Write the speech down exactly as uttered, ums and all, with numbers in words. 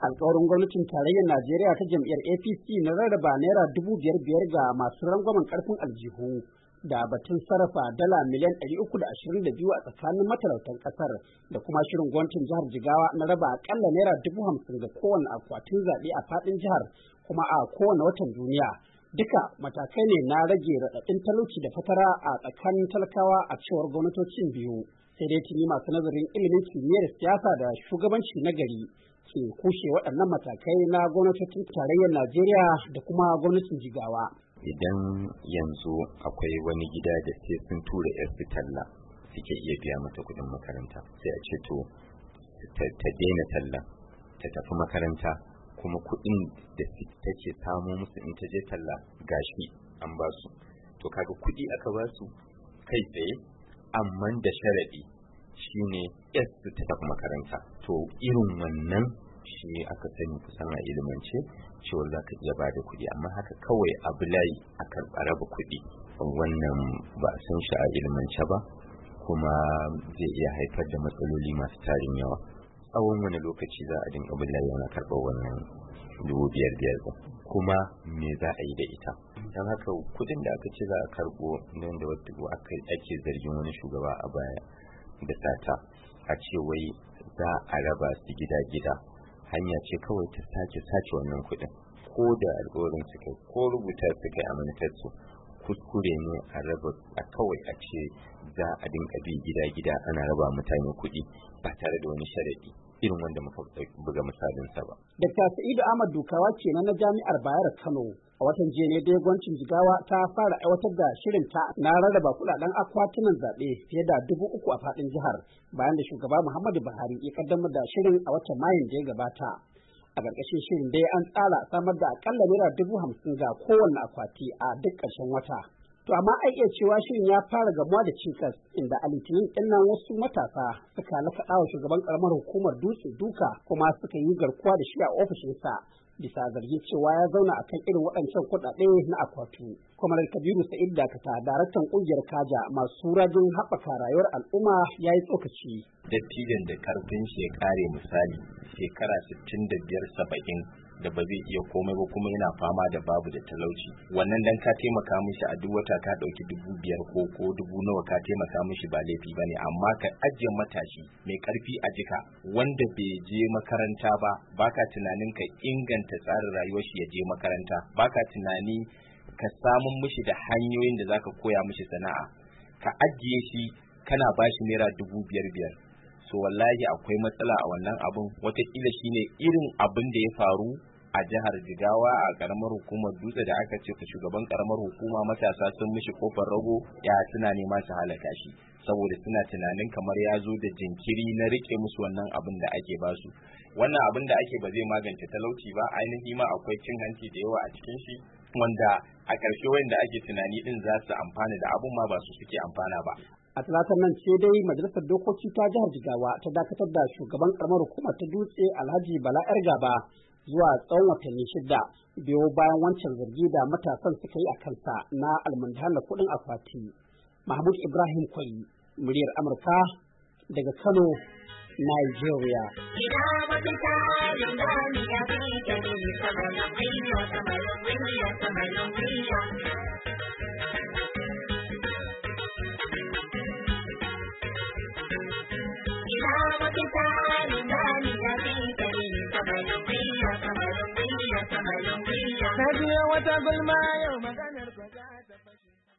Alƙawarin gwamnatin tarayyar Najeriya ta jam'iyyar A P C na rarraba naira dubu biyar biyar ga masu rangwamen ƙarfin aljihu da batun sarrafa dala miliyan ɗari uku da ashirin da biyu a tsakanin matalautan ƙasar da kuma shirin gwamnatin jihar Jigawa na raba aƙalla naira dubu hamsin ga kowane akwatin zaɓe a faɗin jihar kuma a kowane watan duniya. Duka matakai ne na rage raɗaɗin talauci da fatara a tsakanin talakawa a cewar gwamnatocin biyu. Sai dai tuni masu nazarin ilimin kimiyyar siyasa da shugabanci na gari ke kushe waɗannan matakai na gwamnatocin tarayyar Najeriya da kuma gwamnatin Jigawa. Idan yanzu akwai wani gida da sai sun tura yarsu talla suke iya biya mata kuɗin makaranta, sai a ce to ta daina talla ta tafi makaranta, kuma kuɗin da take samu musu in ta je talla gashi an ba su. To kaga kuɗi aka ba su kai tsaye, amma da sharaɗi shine yarsu ta tafi makaranta. To irin wannan shi aka sani kusan a ilimance cewa za ka iya bada kuɗi, amma haka kawai abu layi a karɓa raba kuɗi, wannan ba a san shi a ilimance ba, kuma zai iya haifar da matsaloli masu tarin yawa. Tsawon wani lokaci za a dinga bin layi yana karɓar wannan dubu biyar biyar ba, kuma me za a yi da ita? Don haka kuɗin da aka ce za a karɓo nan da wata ake zargin wani shugaba a baya da sata, a ce wai za a raba su gida-gida, hanya ce kawai ta sake sace wannan kuɗin. Ko da alƙawarin su kai ko rubuta su kai a manufarsu, kuskure ne a raba a kawai a ce za a dinga bi gida-gida ana raba mutane kuɗi ba tare da wani sharaɗi irin wanda muka buga misalinsa ba. Dakta Sa'idu Ahmad Dukawa kenan na Jami'ar Bayero Kano. A watan jiya ne dai gwamnatin Jigawa ta fara aiwatar da shirin ta na rarraba kuɗaɗen akwatunan zaɓe fiye da dubu uku a faɗin jihar bayan da shugaba Muhammadu Buhari ya kaddamar da shirin a watan Mayun da ya gabata. A ƙarƙashin shirin dai an tsara samar da aƙalla naira dubu hamsin ga kowanne akwati a duk ƙarshen wata. To amma ai iya cewa shirin ya fara gamuwa da cikas, inda a litinin ɗin nan wasu matasa suka lakaɗa wa shugaban ƙaramar hukumar Dutse duka kuma suka yi garkuwa da shi a ofishinsa bisa zargi cewa ya zauna akan irin waɗancan kuɗaɗe na akwatu. Kwamarar Kabiru Sa'id Dakata, daraktan ƙungiyar Kaja masu rajin haɓaka rayuwar al'umma, ya yi tsokaci. Dattijan da karfin shi ya ƙare misali shekara sittin da biyar saba'in da ba zai iya komai ba kuma yana fama da babu da talauci, wannan dan ka taimaka mishi a duk wata ka ɗauki dubu biyar ko ko dubu nawa ka taimaka mishi ba laifi bane, amma ka ajiye matashi mai karfi a jika wanda bai je makaranta ba, baka tunanin ka inganta tsarin rayuwar shi ya je makaranta, baka tunani ka samun mishi da hanyoyin da zaka koya mishi sana'a, ka ajiye shi kana bashi naira dubu biyar biyar. So wallahi akwai matsala a wannan abun. Wataƙila shine irin abin da ya faru a jihar Jigawa a karamar hukumar Dutse da aka ce shugaban karamar hukuma matasa sun mishi kofar rago ya suna nema su halaka shi saboda suna tunanin kamar ya zo da jinkiri na rike musu wannan abin da ake basu. Wannan abin da ake ba zai magance talauci ba, ainihi ma akwai cin hanci da yawa a cikin shi wanda a ƙarshe wanda ake tunani din za su amfana da abun ma ba su suke amfana ba. A talatar nan ce dai majalisar dokoki ta jihar Jigawa ta dakatar da shugaban karamar hukumar ta Dutse Alhaji Bala Yargaba zuwa tsawon watanni shida biyo bayan wancan zargi da matasan suka yi a kansa na almundahana kuɗin akwati. Mahmud Ibrahim Kwari, muryar Amurka daga Kano, Nigeria. Na biyo wata gulma yau maganar ba za ta fashe.